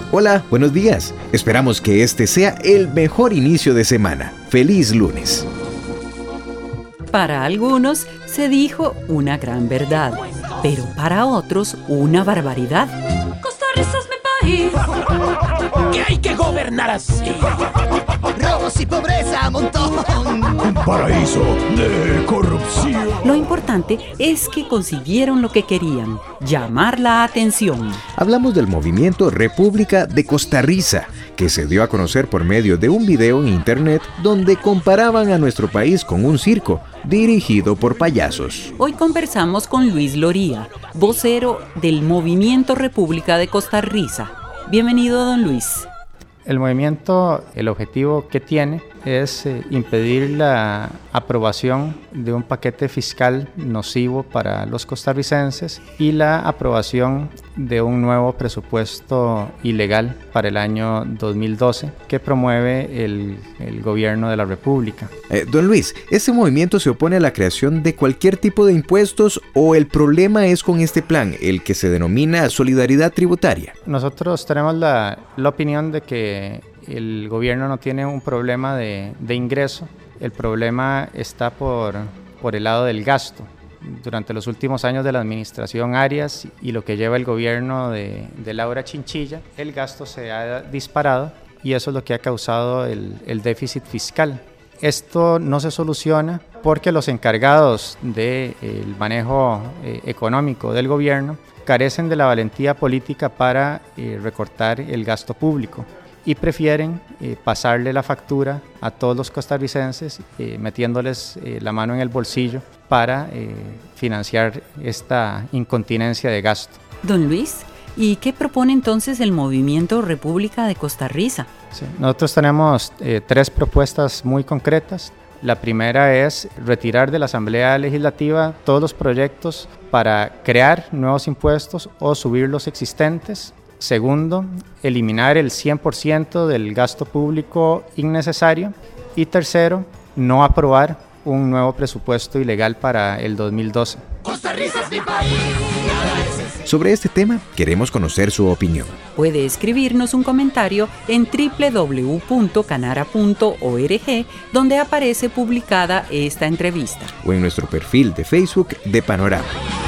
Hola, buenos días. Esperamos que este sea el mejor inicio de semana. ¡Feliz lunes! Para algunos se dijo una gran verdad, pero para otros una barbaridad. Costa Rica es mi país. Que hay que gobernar así. Robos y pobreza a montón. Un paraíso de corrupción. Lo importante es que consiguieron lo que querían, llamar la atención. Hablamos del movimiento República de Costa Rica, que se dio a conocer por medio de un video en internet donde comparaban a nuestro país con un circo dirigido por payasos. Hoy conversamos con Luis Loría, vocero del movimiento República de Costa Rica. Bienvenido, don Luis. El movimiento, el objetivo que tiene es impedir la aprobación de un paquete fiscal nocivo para los costarricenses y la aprobación de un nuevo presupuesto ilegal para el año 2012 que promueve el gobierno de la República. Don Luis, ¿este movimiento se opone a la creación de cualquier tipo de impuestos o el problema es con este plan, el que se denomina solidaridad tributaria? Nosotros tenemos la opinión de que el gobierno no tiene un problema de ingreso, el problema está por el lado del gasto. Durante los últimos años de la administración Arias y lo que lleva el gobierno de Laura Chinchilla, el gasto se ha disparado y eso es lo que ha causado el déficit fiscal. Esto no se soluciona porque los encargados del manejo económico del gobierno carecen de la valentía política para recortar el gasto público y prefieren pasarle la factura a todos los costarricenses metiéndoles la mano en el bolsillo para financiar esta incontinencia de gasto. Don Luis, ¿y qué propone entonces el movimiento República de Costa Rica? Sí, nosotros tenemos 3 propuestas muy concretas. La primera es retirar de la Asamblea Legislativa todos los proyectos para crear nuevos impuestos o subir los existentes. Segundo, eliminar el 100% del gasto público innecesario. Y tercero, no aprobar un nuevo presupuesto ilegal para el 2012. Costa Rica es mi país. Sobre este tema, queremos conocer su opinión. Puede escribirnos un comentario en www.canara.org, donde aparece publicada esta entrevista. O en nuestro perfil de Facebook de Panorama.